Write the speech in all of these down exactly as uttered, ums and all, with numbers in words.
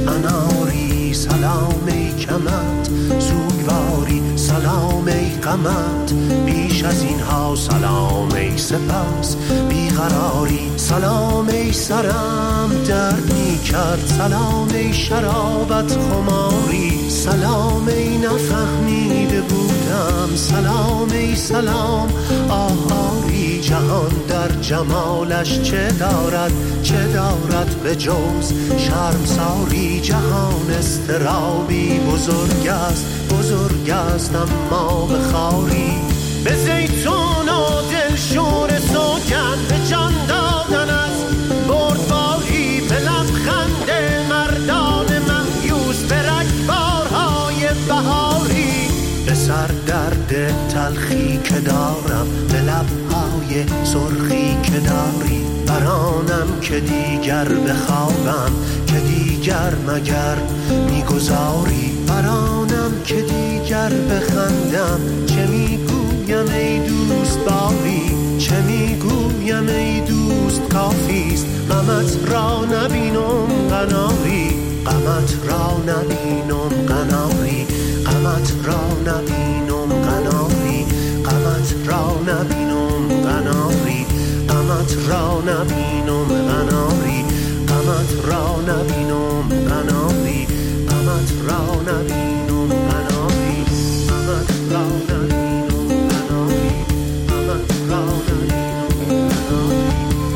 اناری سلام ای کمت، سوگواری سلام ای قمت، بیش از اینها سلام ای سپس، بیقراری سلام ای سرم، درد می کرد سلام ای شرابت خماری، سلام ای نفهمیده بودم، سلام ای سلام آهاری، جهان در جمالش چه دارد چه دارد به جز شرمساری، جهان استرابی بزرگ است بزرگ است اما به خاری، به زیتون و دلشور سوگن به جان دادن از بردباری، به لبخند مردان مهیوس به رگبارهای بهاری، به سر درد تلخی که دارم به لبهای سرخی که داری، برانم که دیگر بخوابم که دیگر مگر میگذاری، برانم که دیگر بخندم چه میگویم ای دوست باری، چه میگویم ای دوست کافیست غمت را نبینم قناری، غمت را نبینم قناری، غمت را نبینم قناری، غمت را نبینم قناری، غمت را نبینم قناری، غمت را نبینم قناری، غمت را نبینم قناری، غمت را نبینم قناری، غمت را نبینم قناری.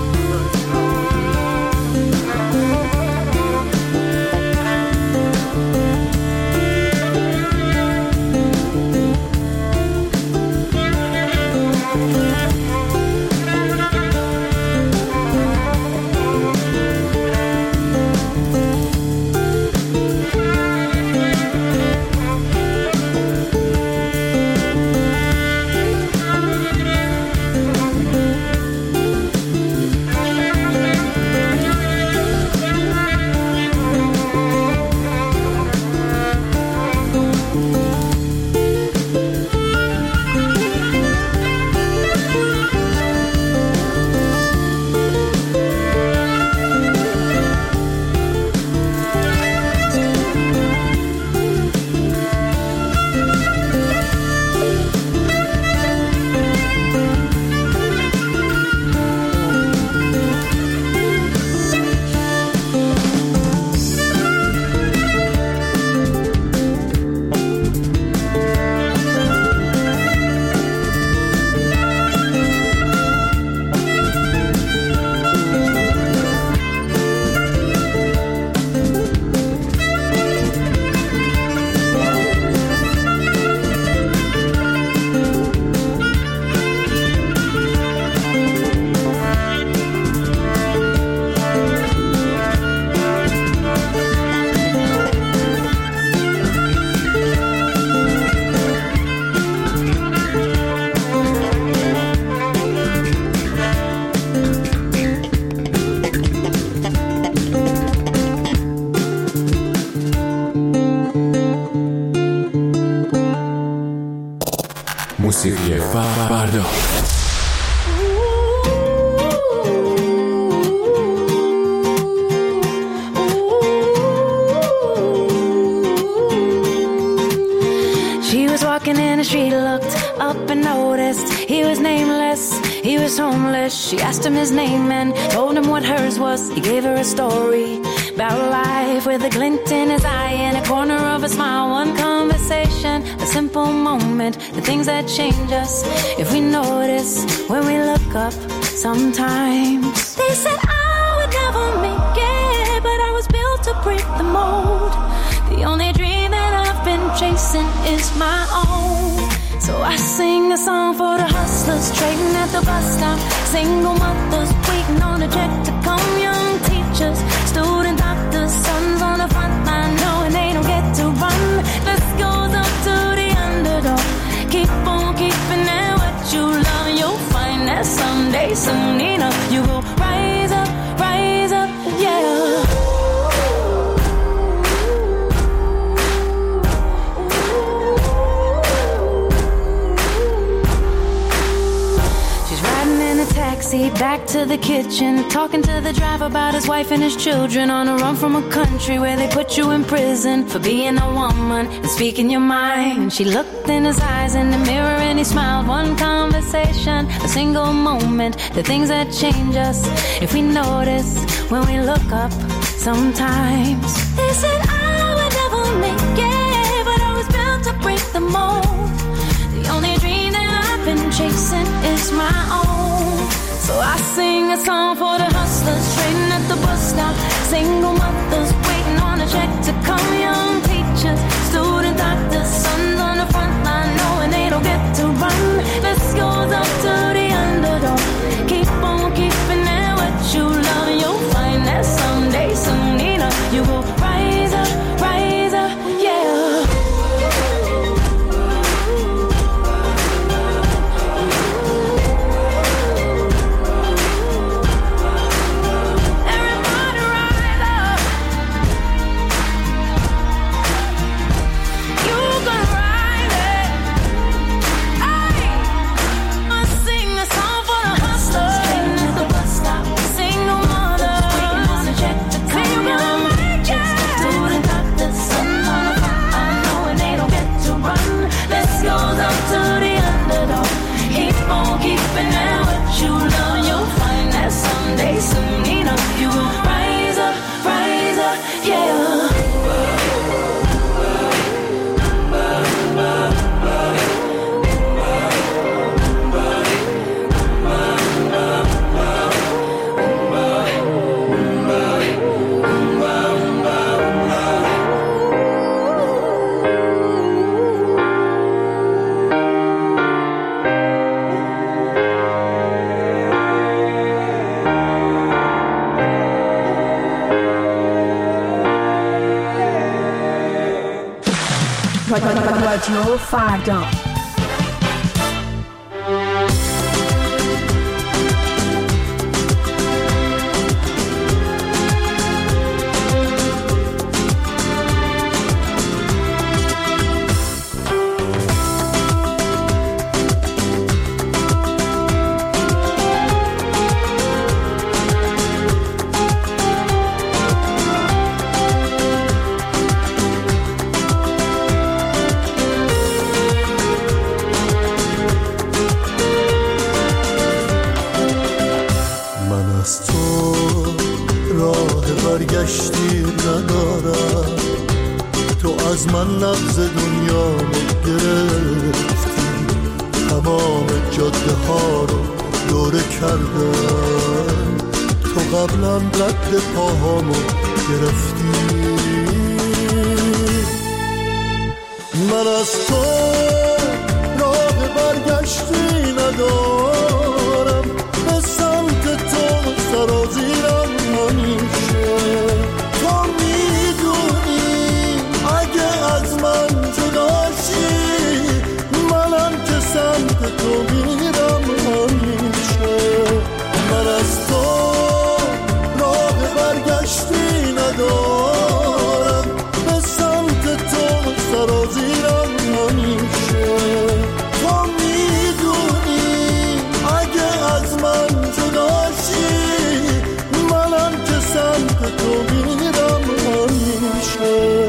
موسیقی فردا. She was walking in the street, looked up and noticed he was nameless, he was homeless. She asked him his name and told him what hers was. He gave her a story about life with a glint in his eye and a corner of a smile. One conversation, a simple moment, the things that change us if we notice when we look up sometimes. They said I would never make it, but I was built to break the mold. The only dream that I've been chasing is my own. So I sing a song for the hustlers trading at the bus stop, single mothers waiting on a check to come, young teachers, student doctors, sons on the front line knowing they don't get to run. This goes up to the underdog. Keep on keeping at what you love, you'll find that someday, soon enough, you will rise up, rise up, yeah. Back to the kitchen, talking to the driver about his wife and his children, on a run from a country where they put you in prison for being a woman and speaking your mind. She looked in his eyes in the mirror and he smiled. One conversation, a single moment, the things that change us if we notice when we look up sometimes. They said I would never make it, but I was built to break the mold. The only dream that I've been chasing is my own. So I sing a song for the hustlers trading at the bus stop, single mothers waiting on a check to come, young teachers, student doctors, sons on the front line knowing they don't get to run. This goes up to the underdog. Keep on keeping it what you love, you'll find that someday, soon enough, you will rise up, rise up, yeah. رادیو فردا. نبض دنیا گرفتی، تمام جاده ها رو دوره کردم، تو قبلا رد پاهامو گرفتی. من از تو راه برگشتی ندارم، به سمت تو سرازیرم همیشه. تو میدونی اگه از من جداشی، منم که سمت تو میرم همیشه. من از تو راه برگشتی ندارم، به سمت تو سرازیرم همیشه. تو میدونی اگه از من جداشی، منم که سمت تو میرم همیشه.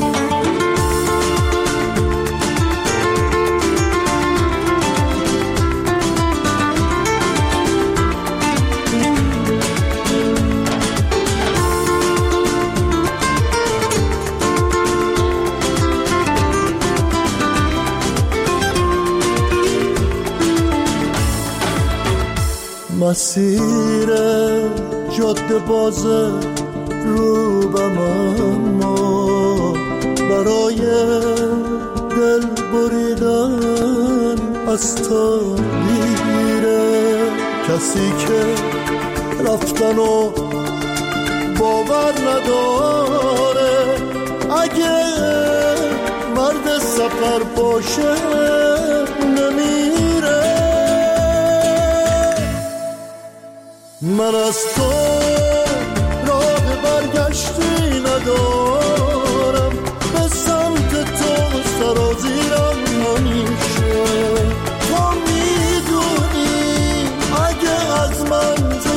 مسیر جاده بازه روبم، اما برای دل بریدن از تو دیره. کسی که رفتن و باور نداره، اگه مرد سفر باشه نمیره. من از تو راه برگشتی ندارم، به سمت تو سرازیرم همیشه. تو میدونی اگه از من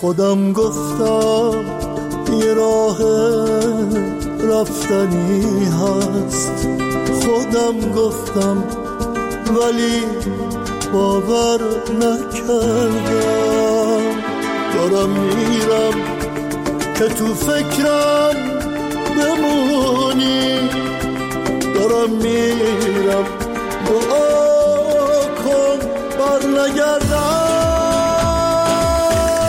خودم گفتم یه راه رفتنی هست، خودم گفتم ولی باور نکردم. دارم میرم که تو فکرم بمونی، دارم میرم دعا کن بر نگردم.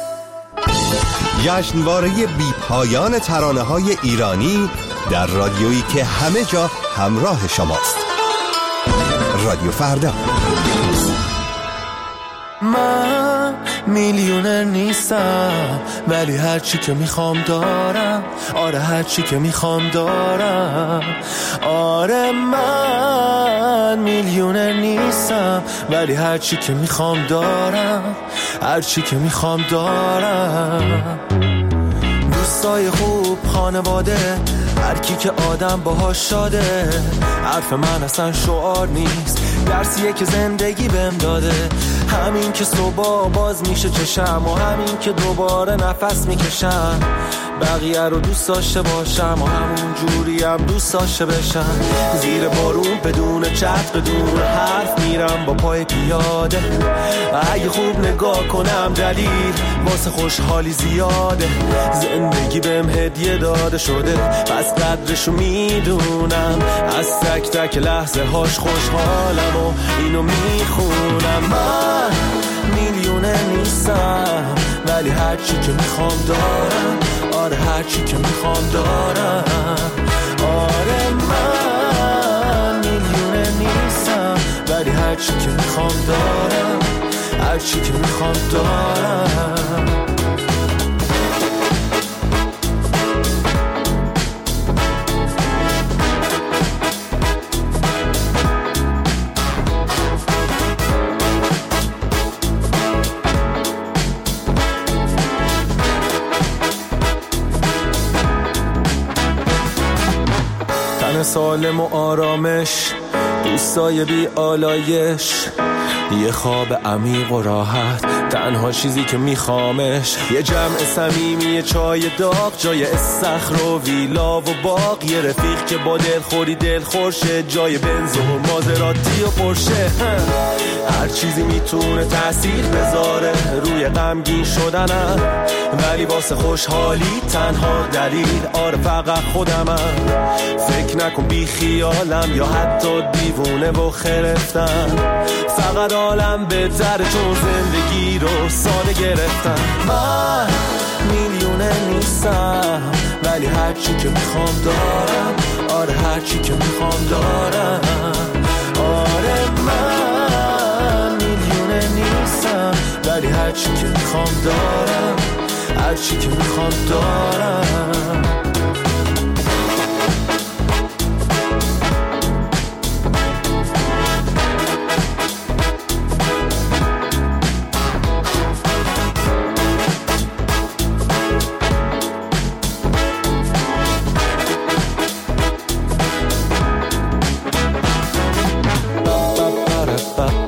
جشنواره بی پایان ترانه های ایرانی در رادیویی که همه جا همراه شماست. رادیو فردا. من میلیونر نیستم ولی هرچی که میخوام دارم، آره هرچی که میخوام دارم. آره من میلیونر نیستم ولی هرچی که میخوام دارم، هرچی که میخوام دارم. دوستای خوب، خانواده، هر کی که آدم باهاش شاده. حرف من اصلا شعار نیست، درسیه که زندگی بهم داده. همین که صبح باز میشه چشم و همین که دوباره نفس میکشم. بقیه رو دوست داشته باشم و همون جوری هم دوست داشته بشم. زیر بارون بدون چت بدون حرف میرم با پای پیاده. اگه خوب نگاه کنم دلیل واسه خوشحالی زیاده. زندگی بهم هدیه داده شده پس قدرشو میدونم. از تک تک لحظه هاش خوشحالم و اینو میخونم. من میلیونه نیستم ولی هرچی که میخوام دارم، آره هرچی که میخوام دارم. آره من میلیونه نیستم ولی هرچی که میخوام دارم، هرچی که میخوام دارم. سالم و آرامش، دوستای بی آلایش، یه خواب عمیق و راحت، تنها چیزی که میخوامش. یه جمع صمیمی، یه چای داغ، جای استخر و ویلا و باغ. یه رفیق که با دلخوری دلخورشه، جای بنز و مازراتی و پرشه. هر چیزی میتونه تأثیر بذاره روی غمگین شدنم، ولی واسه خوشحالی تنها دلیل آره فقط خودمم. فکر نکن بی خیالم یا حتی دیوونه و خرفتم. فقط عالم بهتره چون زندگی رو ساده گرفتم. من میلیونه نیستم ولی هرچی که میخوام دارم، آره هرچی که میخوام دارم. آره من میلیونه نیستم ولی هرچی که میخوام دارم، هرچی که میخوام دارم.